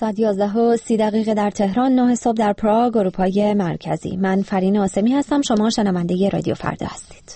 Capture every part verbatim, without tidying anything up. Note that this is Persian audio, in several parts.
ساعت یازده و سی دقیقه در تهران، نه صبح در پراگ، اروپای مرکزی. من فرین آسمی هستم. شما شنونده رادیو فردا هستید.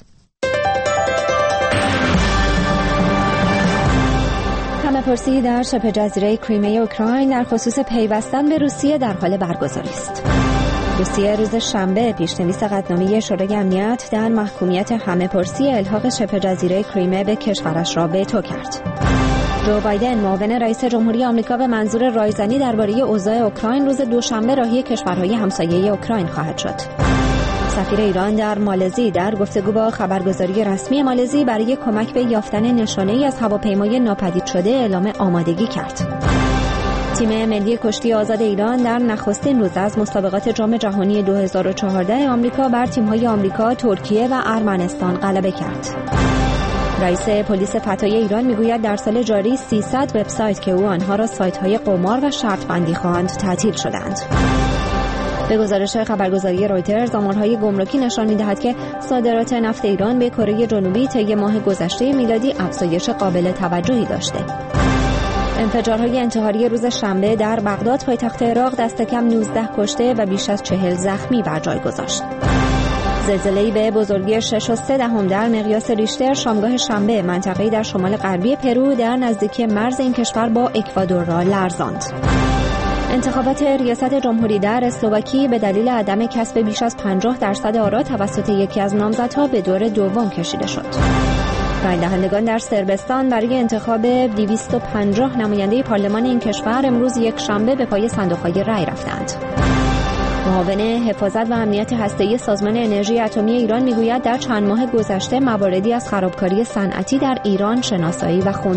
همه‌پرسی در شبه جزیره کریمیا اوکراین در خصوص پیوستن به روسیه در حال برگزاری است. روسیه روز شنبه پیشنویس قطعنامه شورای امنیت در محکومیت همه‌پرسی الحاق شبه جزیره کریمه به کشورش را وتو کرد. جو بایدن معاون رئیس جمهوری آمریکا به منظور رایزنی درباره اوضاع اوکراین روز دوشنبه راهی کشورهای همسایه اوکراین خواهد شد. سفیر ایران در مالزی در گفتگو با خبرگزاری رسمی مالزی برای کمک به یافتن نشانه‌ای از هواپیمای ناپدید شده اعلام آمادگی کرد. تیم ملی کشتی آزاد ایران در نخستین روز از مسابقات جام جهانی دو هزار و چهارده آمریکا بر تیم‌های آمریکا، ترکیه و ارمنستان غلبه کرد. رئیس پلیس فتای ایران میگوید در سال جاری سیصد وبسایت که او آنها را سایت‌های قمار و شرط بندی خواند تعطیل شدند. به گزارش خبرگزاری رویترز، آمارهای گمرکی نشان می‌دهد که صادرات نفت ایران به کره جنوبی طی ماه گذشته میلادی افزایش قابل توجهی داشته. انفجارهای انتحاری روز شنبه در بغداد پایتخت عراق دست کم نوزده کشته و بیش از چهل زخمی بر جای گذاشت. زلزله‌ای به بزرگی شش و سه دهم در مقیاس ریشتر شامگاه شنبه منطقه‌ای در شمال غربی پرو در نزدیکی مرز این کشور با اکوادور را لرزاند. انتخابات ریاست جمهوری در اسلواکی به دلیل عدم کسب بیش از پنجاه درصد آرا توسط یکی از نامزدها به دور دوم کشیده شد. رای دهندگان در صربستان برای انتخاب دویست و پنجاه نماینده پارلمان این کشور امروز یک شنبه به پای صندوق‌های رای رفتند. معاون حفاظت و امنیت هسته‌ای سازمان انرژی اتمی ایران میگوید در چند ماه گذشته مواردی از خرابکاری صنعتی در ایران شناسایی و